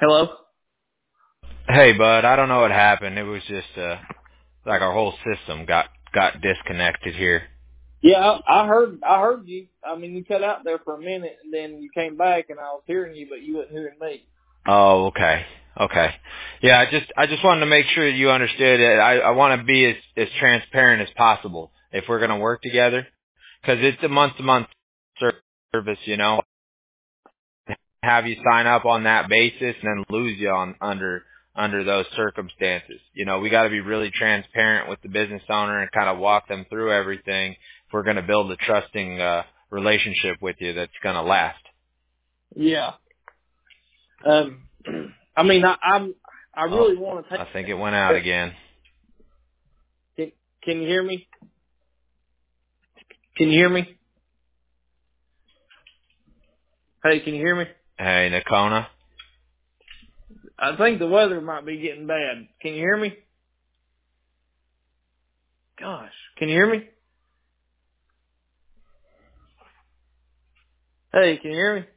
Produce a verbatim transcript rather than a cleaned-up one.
Hello? Hey, bud. I don't know what happened. It was just uh, like our whole system got got disconnected here. Yeah, I, I heard I heard you. I mean, you cut out there for a minute, and then you came back, and I was hearing you, but you wasn't hearing me. Oh, okay, okay. Yeah, I just I just wanted to make sure you understood it. I I want to be as as transparent as possible if we're gonna work together, because it's a month to month service, you know. Have you sign up on that basis and then lose you on under under those circumstances. You know, we got to be really transparent with the business owner and kind of walk them through everything if we're going to build a trusting uh, relationship with you that's going to last. Yeah. Um. I mean, I I'm I Oh, really want to I take. think it went out again. Can, can you hear me? Can you hear me? Hey, can you hear me? Hey, Nakona. I think the weather might be getting bad. Can you hear me? Gosh, can you hear me? Hey, can you hear me?